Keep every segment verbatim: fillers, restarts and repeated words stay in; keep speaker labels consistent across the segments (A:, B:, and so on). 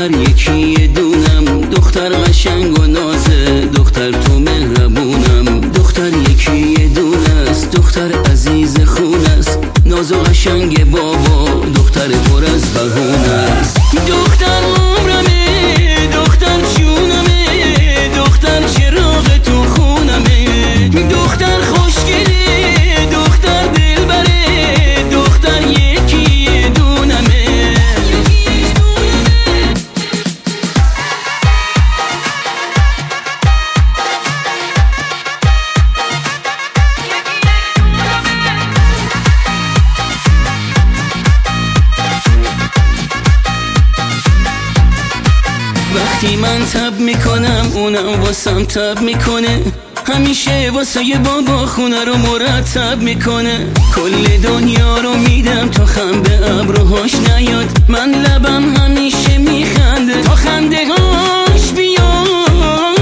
A: دختر یکی دونم، دختر قشنگ و نازه، دختر تو مهربونم. دختر یکی دونه است، دختر عزیز خون است، ناز و قشنگ بابا، دختر پر از بهونه است. دختر عمرمه، دختر جونمه، دختر چراغ تو خونمه، دختر خوشگله، دختر دلبره، دختر یکی دونمه. وقتی من تب میکنم اونم واسم تب میکنه، همیشه واسه ی بابا خونه رو مرتب میکنه. کل دنیا رو میدم تا خم به ابروهاش نیاد، من لبم همیشه میخنده تا خنده هاش بیاد.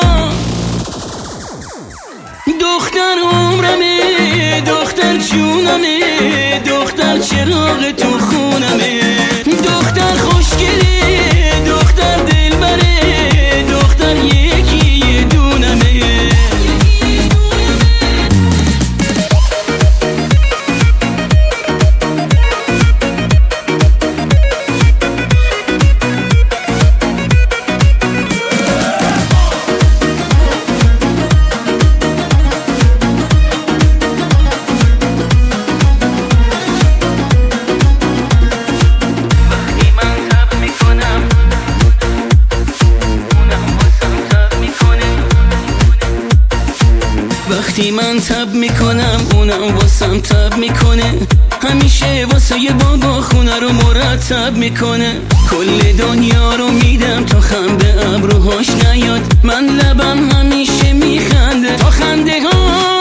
A: دختر عمرمه، دختر جونمه، دختر چراغ تو خونمه، دختر خوشگله، دختر دلبره، دختر یکی دونمه. وقتی من تب میکنم اونم واسم تب میکنه، همیشه واسه ی بابا خونه رو مرتب میکنه. کل دنیا رو میدم تا خم به ابروهاش نیاد، من لبم همیشه میخنده تا خنده ها